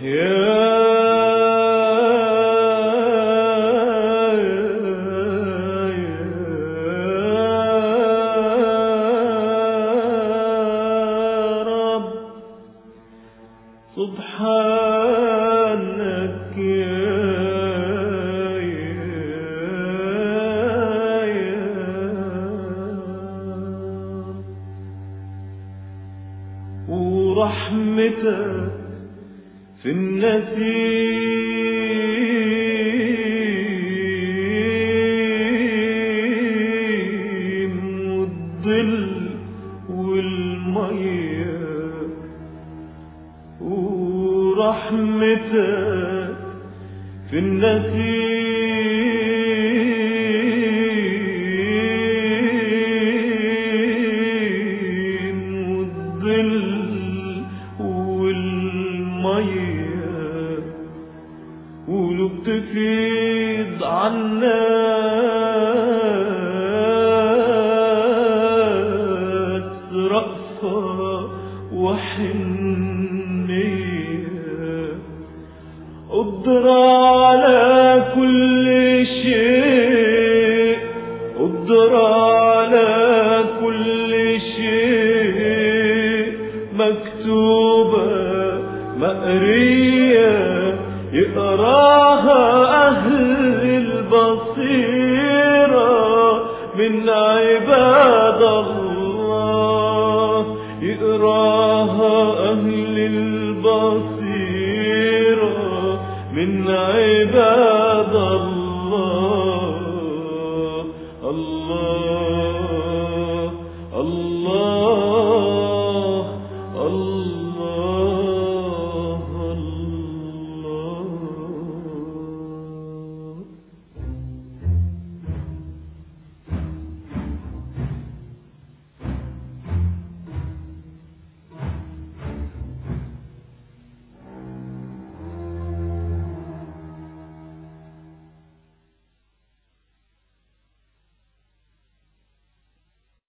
رب سبحانك ورحمتك في النسيم والظل والمية، ورحمتك في النسيم والظل والمية، ولو بتفيض عالناس رأفة وحنية، قدرة على كل شيء، قدرة على كل شيء، مكتوبة مقرية يقراها أهل البصيرة من عباد الله، يقراها أهل البصيرة من عباد الله.